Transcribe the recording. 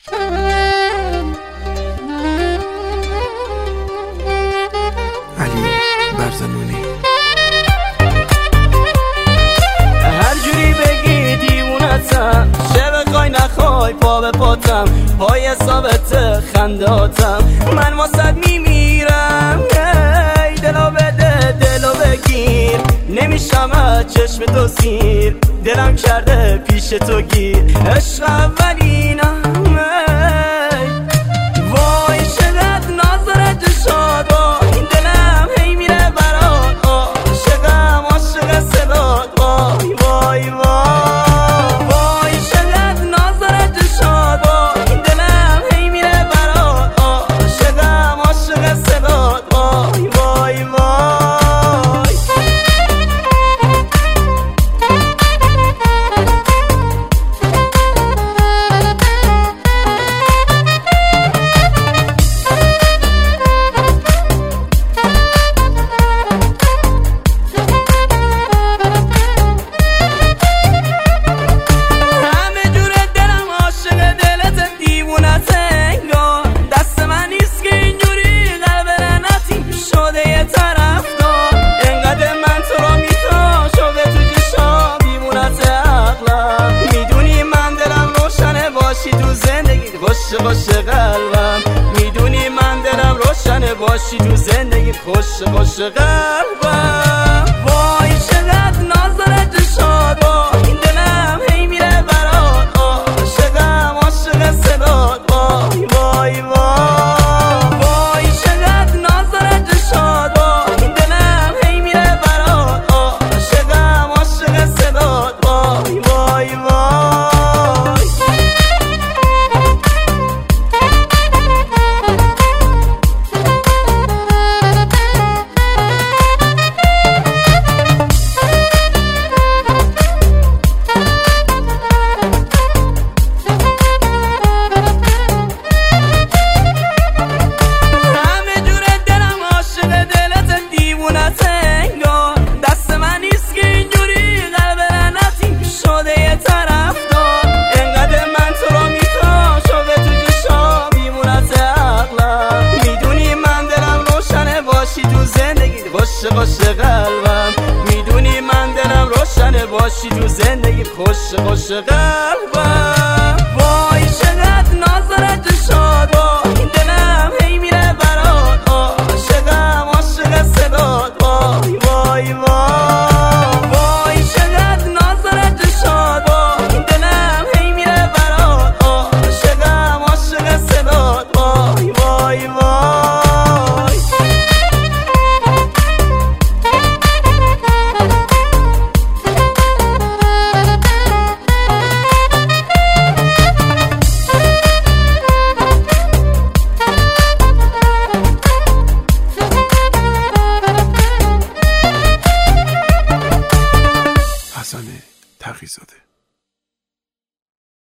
علی برزنونی. هر جوری بگی دیوونتم، چه بخوای نخوای پا به پاتم، پای ثابت خنداتم، من واسد میمیرم. ای دلو بده دلو بگیر، نمیشم از چشم تو سیر، دلم کرده پیش تو گیر. عشق اولینم وای چقدر ناز داره جشاد، این دلم هی میره برات، عاشقم عاشق صدات. وای وای وای چقدر ناز داره جشاد، این دلم هی میره برات، عاشقم عاشق صدات. وای وای وای خوش قلبم، میدونی من دلم روشنه باشی تو زندگی خوش قلبم. وای چقدر ناز داره جشاد، این دلم هی میره برات، عاشقم عاشق صدات. وای وای وای چقدر ناز داره جشاد، این دلم هی میره برات، عاشقم عاشق صدات. وای وای وای خوش قلبم، میدونی من دلم روشنه باشی تو زندگی خوش قلبم. وای چقدر ناز داره جشاد، این دلم هی میره برات، عاشقم عاشق صدات. وای وای وای چقدر ناز داره جشاد، این دلم هی میره برات، عاشقم عاشق صدات. وای وای وای حسن تقی‌زاده.